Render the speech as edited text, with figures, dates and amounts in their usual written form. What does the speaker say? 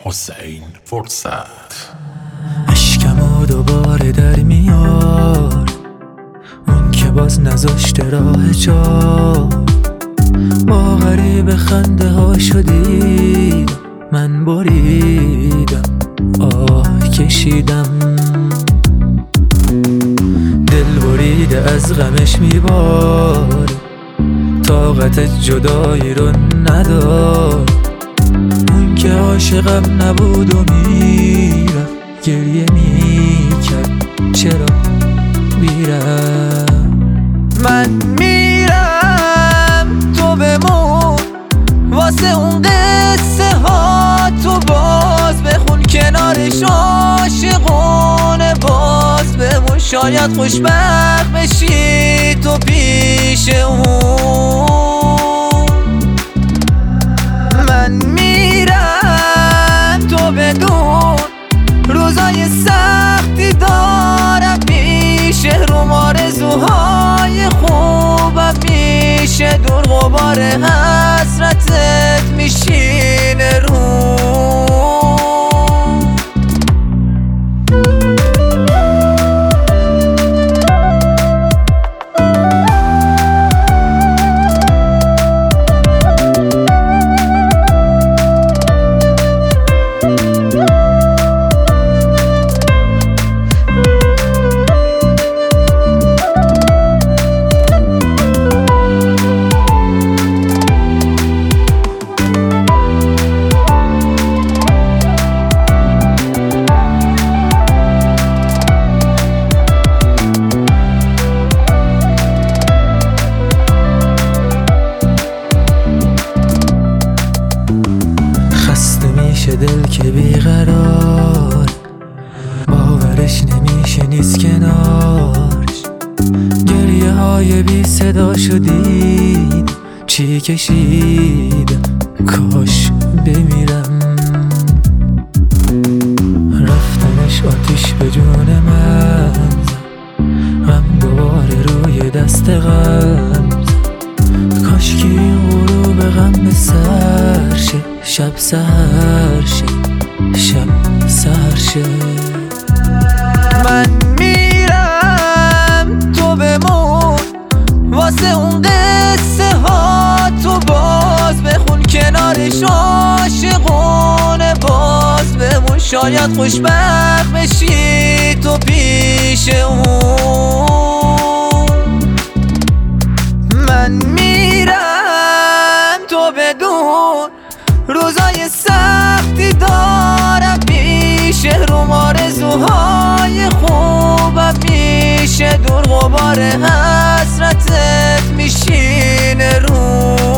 حسین فرصت. عشقمو دوباره در میار، اون که باز نذاشته راه جا. با غریب خنده ها شدی، من بریدم آه کشیدم. دل بریده از غمش میبار، طاقت جدایی رو ندار. اون که عاشقم نبود و میرفت، گریه میکرد چرا میرم. من میرم تو بمون، واسه اون قصه ها تو باز بخون. کنارش عاشقونه باز بمون. شاید خوشبخت بشی تو پیش اون. من میرم تو بدون، روزای سختی دارم پیشه. روم آرزوهای خوبم میشه دور. غبار حسرتت میشینه رو. دل که بیقرار، باورش نمیشه نیست کنارش. گریه های بی صدا شدید، چی کشید کاش بمیرم. رفتنش آتیش به جون من، غم دوباره روی دست غم. کاش که این غروب غم به سر شه، شب سهر شه، شب سهر شه. من میرم تو بمون، واسه اون قصه ها تو باز بخون. کنارش عاشقونه باز بمون. شاید خوشبخت بشی تو پیش اون. من میرم تو بدون، روزای سختی دارم پیشه. روم آرزوهای خوبم میشه دور. غبار حسرتت میشینه رو.